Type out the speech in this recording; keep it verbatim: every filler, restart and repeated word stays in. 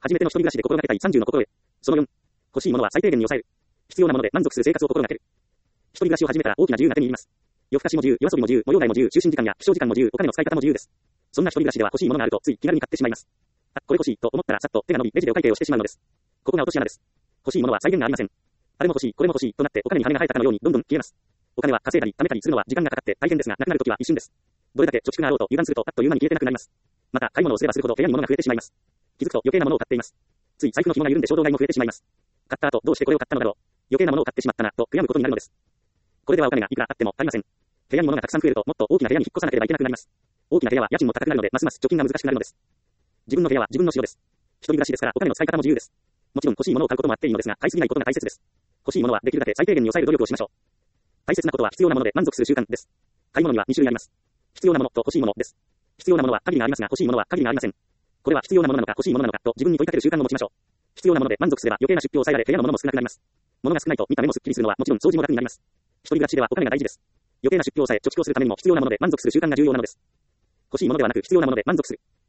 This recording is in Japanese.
初めての一人暮らしで心がけたいさんじゅうの心得。そのよん。欲しいものは最低限に抑える。必要なもので満足する生活を心がける。一人暮らしを始めたら大きな自由が手に入ります。夜更かしも自由、夜遊びも自由、模様替えも自由、就寝時間や起床時間も自由、お金の使い方も自由です。そんな一人暮らしでは欲しいものがあるとつい気軽に買ってしまいます。あ、これ欲しいと思ったらさっと手が伸びレジでお会計をしてしまうのです。ここが落とし穴です。欲しいものは際限がありません。あれも欲しい、これも欲しいとなってお金に羽が生えたかのようにどんどん消えます。お金は稼いだり貯めたりするのは時間がかかって大変ですが、なくなるときは一瞬です。どれだけ貯蓄があろうと油断するとあっという間に消えてなくなります。また買い物をすればするほど部屋に物が増えてしまいます。気づくと余計なものを買っています。つい財布の紐が緩んで衝動買いも増えてしまいます。買った後どうしてこれを買ったのだろう。余計なものを買ってしまったなと悔やむことになるのです。これではお金がいくらあっても足りません。部屋に物がたくさん増えるともっと大きな部屋に引っ越さなければいけなくなります。大きな部屋は家賃も高くなるのでますます貯金が難しくなるのです。自分の部屋は自分の城です。一人暮らしですからお金の使い方も自由です。もちろん欲しいものを買うこともあっていいのですが、買いすぎないことが大切です。欲しいものはできるだけ最低限に抑える努力をしましょう。大切なことは必要なもので満足する習慣です。買い物にはに種類あります。必要なものと欲しいものです。必要なものは限りがありますが欲しいものは限りがありません。これは必要なものなのか欲しいものなのかと自分に問いかける習慣を持ちましょう。必要なもので満足すれば余計な出費を抑えられ部屋のものも少なくなります。物が少ないと見た目もすっきりするのはもちろん掃除も楽になります。一人暮らしではお金が大事です。余計な出費を抑え貯蓄をするためにも必要なもので満足する習慣が重要なのです。欲しいものではなく必要なもので満足する。